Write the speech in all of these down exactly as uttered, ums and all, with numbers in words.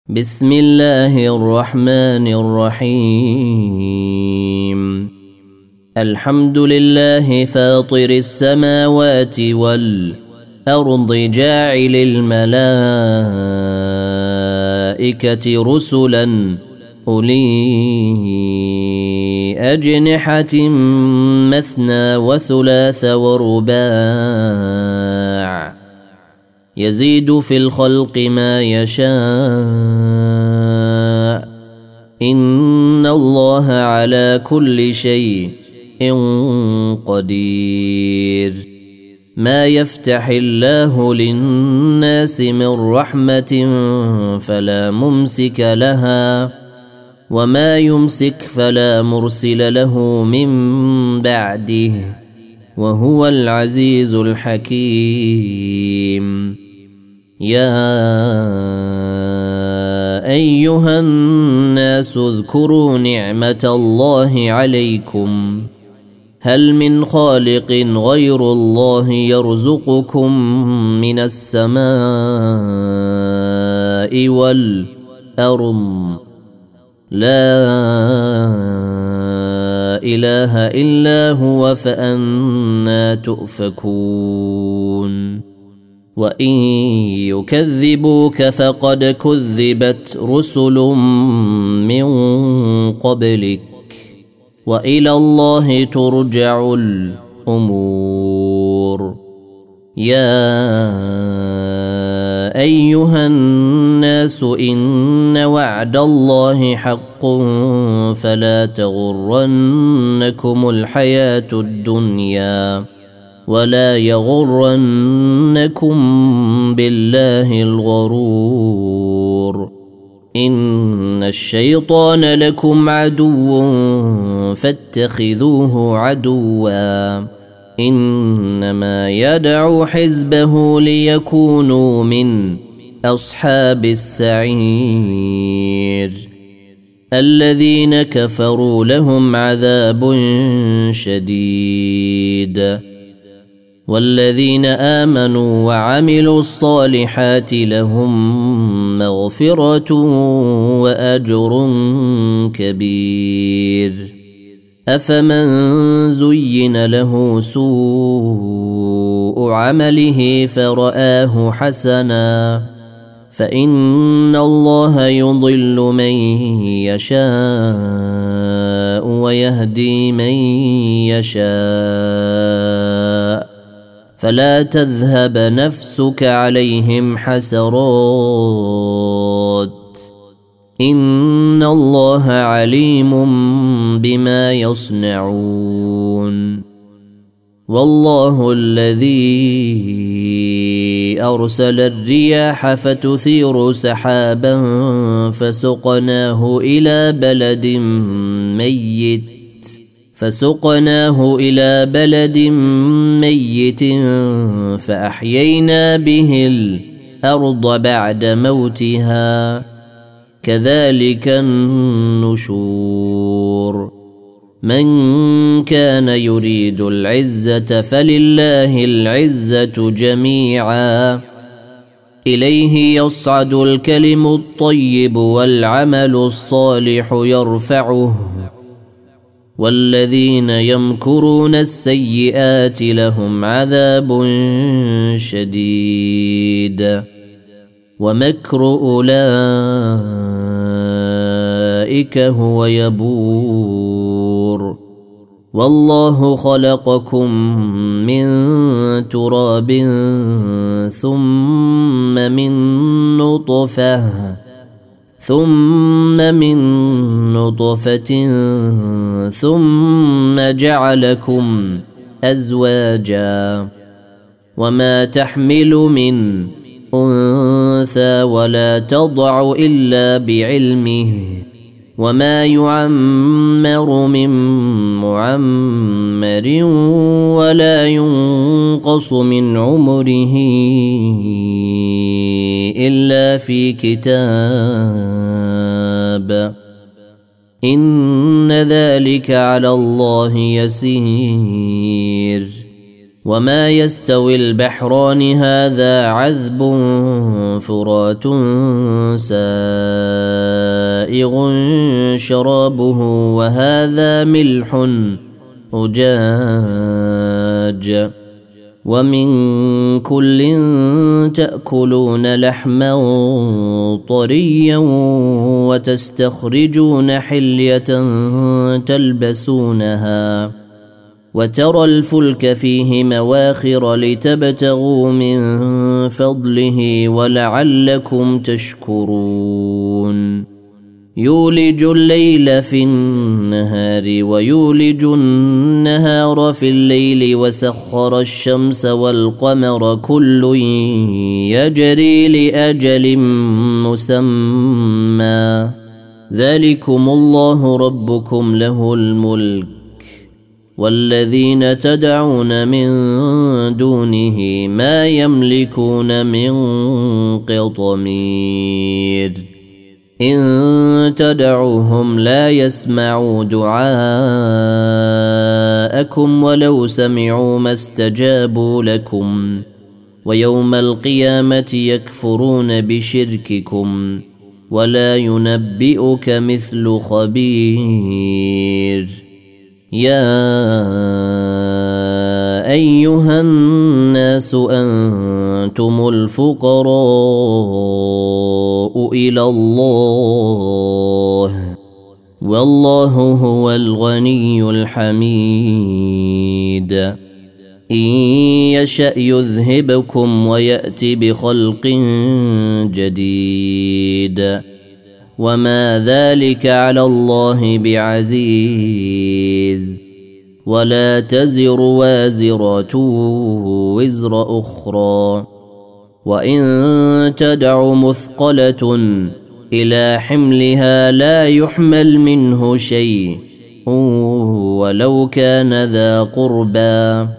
بسم الله الرحمن الرحيم. الحمد لله فاطر السماوات والأرض جاعل الملائكة رسلا أولي أجنحة مثنى وثلاث ورباع يزيد في الخلق ما يشاء إن الله على كل شيء قدير. ما يفتح الله للناس من رحمة فلا ممسك لها وما يمسك فلا مرسل له من بعده وهو العزيز الحكيم. يا أيها الناس اذكروا نعمة الله عليكم هل من خالق غير الله يرزقكم من السماء والأرض لا إله إلا هو فأنى تؤفكون. وإن يكذبوك فقد كذبت رسل من قبلك وإلى الله ترجع الأمور. يا أيها الناس إن وعد الله حق فلا تغرنكم الحياة الدنيا ولا يغرنكم بالله الغرور. إن الشيطان لكم عدو فاتخذوه عدوا إنما يدعو حزبه ليكونوا من أصحاب السعير. الذين كفروا لهم عذاب شديد والذين آمنوا وعملوا الصالحات لهم مغفرة وأجر كبير. أفمن زين له سوء عمله فرآه حسنا فإن الله يضل من يشاء ويهدي من يشاء فلا تذهب نفسك عليهم حسرات إن الله عليم بما يصنعون. والله الذي أرسل الرياح فتثير سحابا فسقناه إلى بلد ميت فسقناه إلى بلد ميت فأحيينا به الأرض بعد موتها كذلك النشور. من كان يريد العزة فلله العزة جميعا إليه يصعد الكلم الطيب والعمل الصالح يرفعه والذين يمكرون السيئات لهم عذاب شديد ومكر أولئك هو يبور. والله خلقكم من تراب ثم من نطفة ثم من نطفة ثم جعلكم أزواجا وما تحمل من أنثى ولا تضع إلا بعلمه وما يعمر من معمر ولا ينقص من عمره إلا في كتاب إن ذلك على الله يسير. وما يستوي البحران هذا عذب فرات سائغ سائغ شرابه وهذا ملح أجاج ومن كل تأكلون لحما طريا وتستخرجون حلية تلبسونها وترى الفلك فيه مواخر لتبتغوا من فضله ولعلكم تشكرون يولج الليل في النهار ويولج النهار في الليل وسخر الشمس والقمر كل يجري لأجل مسمى ذلكم الله ربكم له الملك والذين تدعون من دونه ما يملكون من قطمير إن تدعوهم لا يسمعوا دعاءكم ولو سمعوا ما استجابوا لكم ويوم القيامة يكفرون بشرككم ولا ينبئك مثل خبير يا أيها الناس أنتم الفقراء إلى الله والله هو الغني الحميد إن يشأ يذهبكم ويأتي بخلق جديد وما ذلك على الله بعزيز ولا تزر وازرة وزر أخرى وإن تدع مثقلة إلى حملها لا يحمل منه شيء ولو كان ذا قربى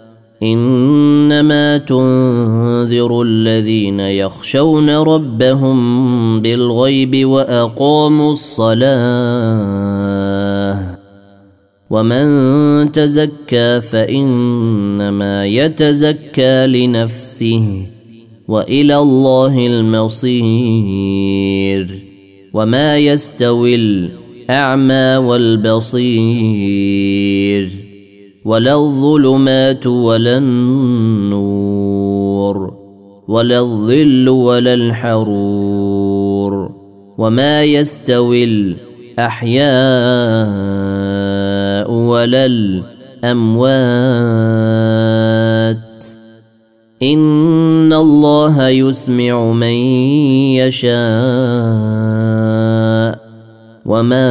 إنما تنذر الذين يخشون ربهم بالغيب وأقاموا الصلاة ومن تزكى فإنما يتزكى لنفسه وإلى الله المصير وما يستوي الأعمى والبصير ولا الظلمات ولا النور ولا الظل ولا الحرور وما يستوي الأحياء ولا الأموات إن الله يسمع من يشاء وما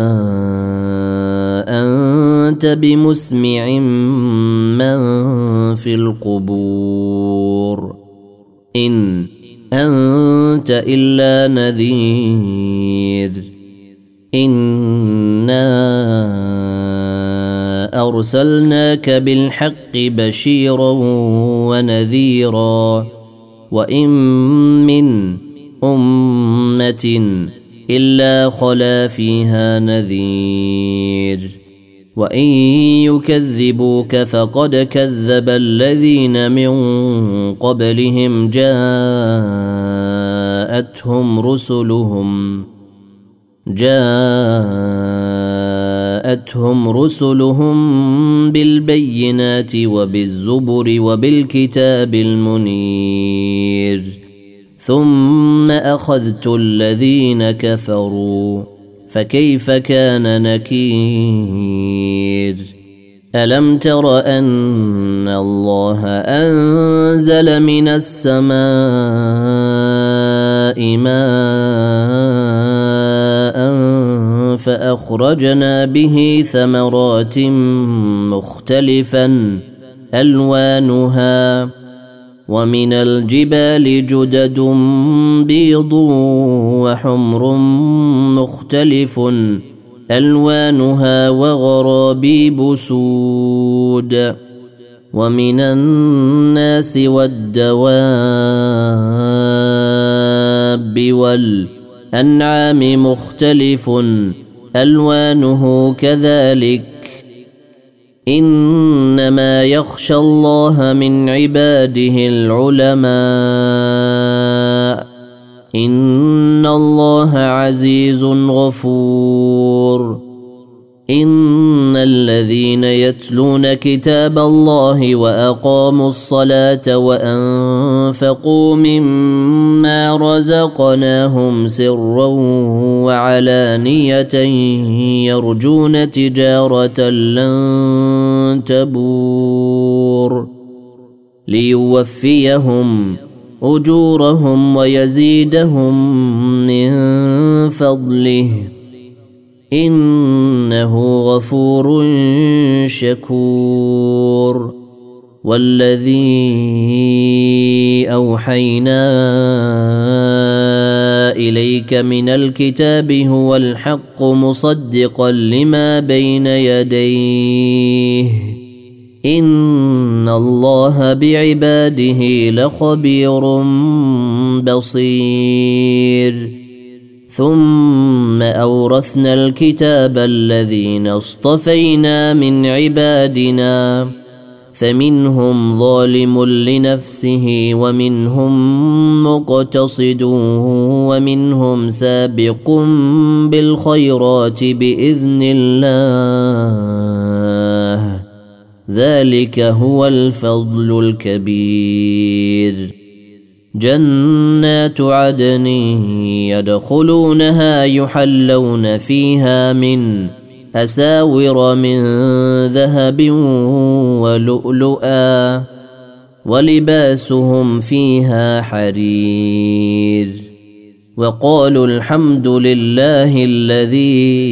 أنت بمسمع من في القبور إن أنت إلا نذير إنا أرسلناك بالحق بشيرا ونذيرا وإن من أمة إلا خلا فيها نذير وإن يكذبوك فقد كذب الذين من قبلهم جاءتهم رسلهم جاءتهم رسلهم بالبينات وبالزبر وبالكتاب المنير ثم أخذت الذين كفروا فكيف كان نكير ألم تر أن الله أنزل من السماء ماء فأخرجنا به ثمرات مختلفا ألوانها ومن الجبال جدد بيض وحمر مختلف ألوانها وغرابيب سود ومن الناس والدواب والأنعام مختلف ألوانه كذلك إنما يخشى الله من عباده العلماء إن الله عزيز غفور. إن الذين يتلون كتاب الله وأقاموا الصلاة وأنفقوا مما رزقناهم سرا وعلانية يرجون تجارة لن تبور ليوفيهم أجورهم ويزيدهم من فضله إنه غفور شكور. والذي أوحينا إليك من الكتاب هو الحق مصدقا لما بين يديه إن الله بعباده لخبير بصير. ثم أورثنا الكتاب الذين اصطفينا من عبادنا فمنهم ظالم لنفسه ومنهم مقتصد ومنهم سابق بالخيرات بإذن الله ذلك هو الفضل الكبير. جنات عدن يدخلونها يحلون فيها من أساور من ذهب ولؤلؤا ولباسهم فيها حرير. وقالوا الحمد لله الذي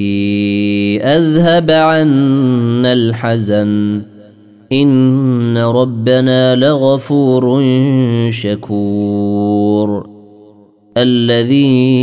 أذهب عنا الحزن إن ربنا لغفور شكور. الذي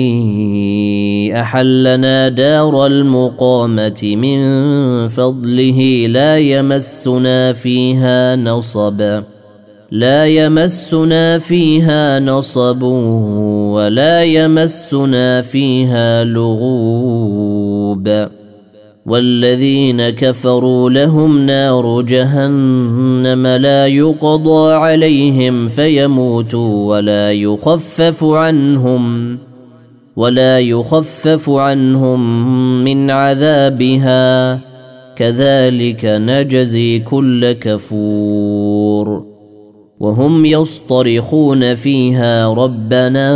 أحلنا دار المقامة من فضله لا يمسنا فيها نصب لا يمسنا فيها نصب ولا يمسنا فيها لغوب. والذين كفروا لهم نار جهنم لا يقضى عليهم فيموتوا ولا يخفف عنهم ولا يخفف عنهم من عذابها كذلك نجزي كل كفور. وهم يصطرخون فيها ربنا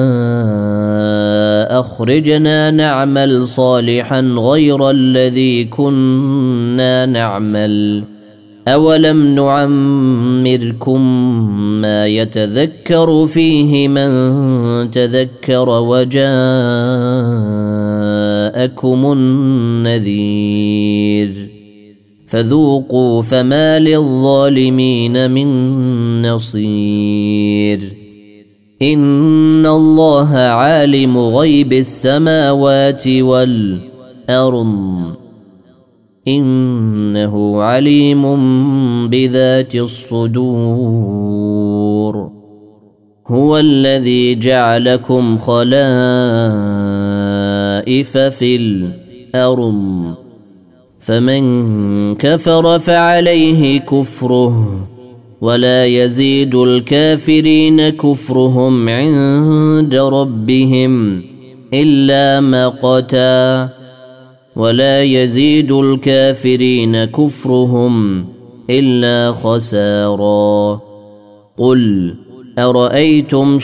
أخرجنا نعمل صالحا غير الذي كنا نعمل أولم نعمركم ما يتذكر فيه من تذكر وجاءكم النذير فذوقوا فما للظالمين من نصير. إن الله عالم غيب السماوات والأرض إنه عليم بذات الصدور. هو الذي جعلكم خلائف في الأرض فمن كفر فعليه كفره ولا يزيد الكافرين كفرهم عند ربهم إلا مقتا ولا يزيد الكافرين كفرهم إلا خسارا. قل أرأيتم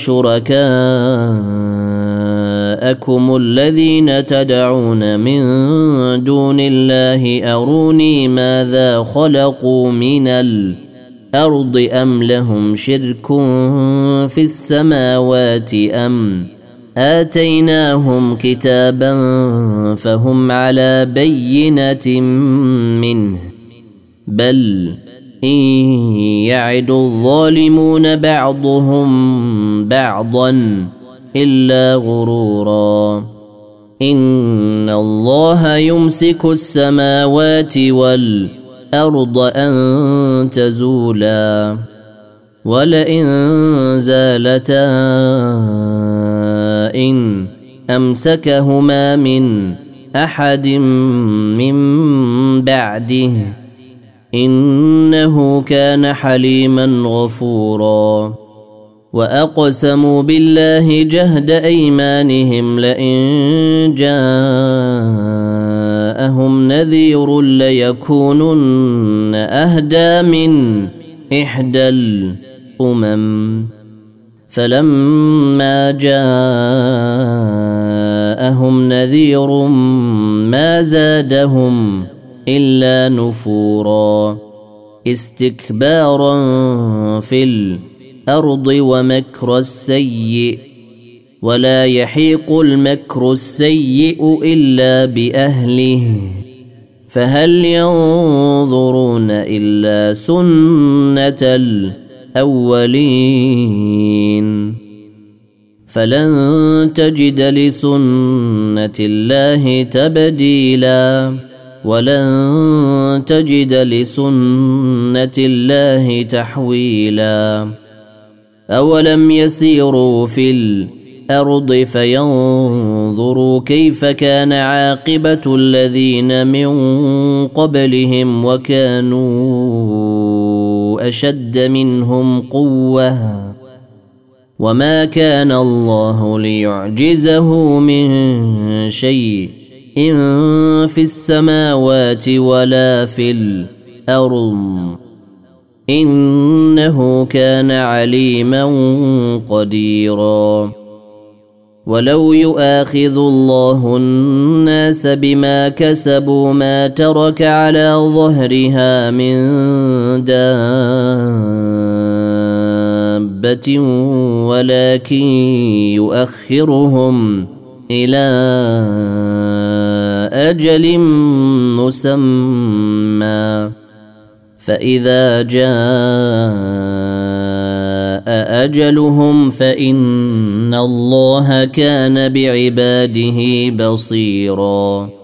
شركاءكم الذين تدعون من دون الله أروني ماذا خلقوا من الأرض أم لهم شرك في السماوات أم آتيناهم كتابا فهم على بينة منه بل إن يعد الظالمون بعضهم بعضا إلا غرورا. إن الله يمسك السماوات والأرض أن تزولا ولئن زالتا إن أمسكهما من أحد من بعده إنه كان حليما غفورا. وأقسموا بالله جهد أيمانهم لئن جاءهم نذير ليكونن أهدى من إحدى الأمم فلما جاءهم نذير ما زادهم إلا نفورا استكبارا في الأرض ومكر السيء ولا يحيق المكر السيء إلا بأهله فهل ينظرون إلا سنة الأولين فلن تجد لسنة الله تبديلا ولن تجد لسنة الله تحويلا أولم يسيروا في الأرض فينظروا كيف كان عاقبة الذين من قبلهم وكانوا أشد منهم قوة وما كان الله ليعجزه من شيء إن في السماوات ولا في الأرض إنه كان عليما قديرا ولو يؤاخذ الله الناس بما كسبوا ما ترك على ظهرها من دابة ولكن يؤخرهم إلى أجل مسمى فإذا جاء أجلهم فإن الله كان بعباده بصيراً